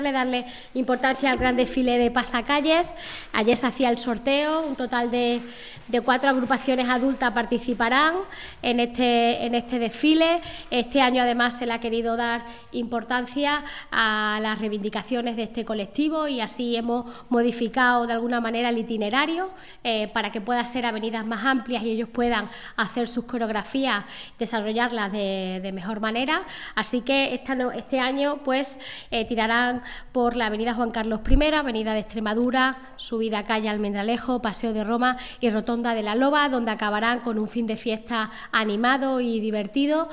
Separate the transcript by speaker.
Speaker 1: Darle importancia al gran desfile de pasacalles. Ayer se hacía el sorteo, un total de 4 agrupaciones adultas participarán en este desfile. Este año además se le ha querido dar importancia a las reivindicaciones de este colectivo y así hemos modificado de alguna manera el itinerario para que puedan ser avenidas más amplias y ellos puedan hacer sus coreografías, desarrollarlas de mejor manera. Así que este año pues tirarán por la avenida Juan Carlos I, avenida de Extremadura, subida a calle Almendralejo, Paseo de Roma y Rotonda de la Loba, donde acabarán con un fin de fiesta animado y divertido.